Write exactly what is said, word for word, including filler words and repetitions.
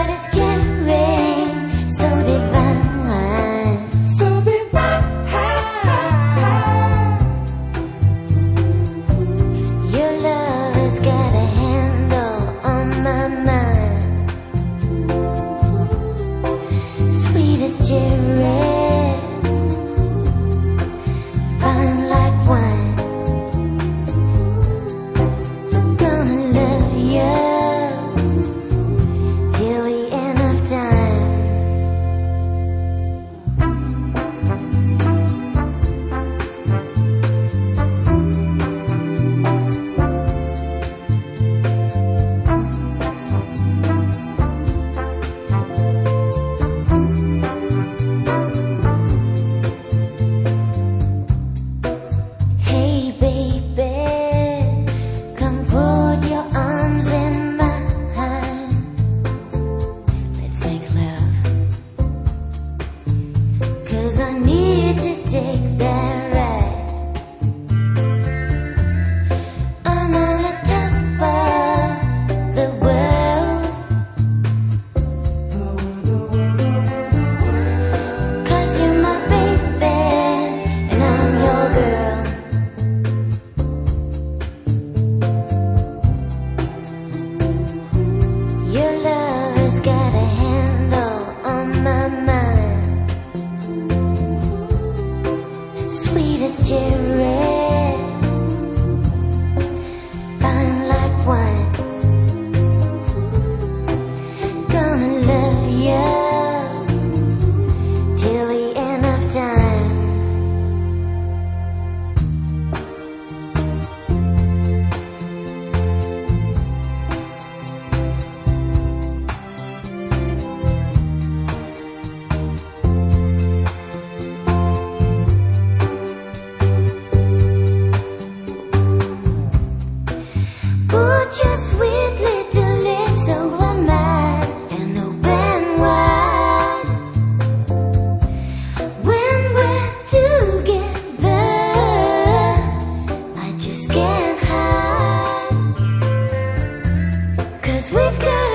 love is caring, so divine, so divine. Your love has got a handle on my mind, sweet as cherry, fine like wine. Gonna love you till the end of time. Hey baby, come put your arms in mine. Let's make love, 'cause I need to take that ride. I'm on the top of the world, 'cause you're my baby and I'm your girl. Your love has got a handle on my mind, sweet as cherry, fine like wine. Gonna love you till the end of time. Put your sweet little lips over mine and open wide. When we're together, I just can't hide, 'cause we've got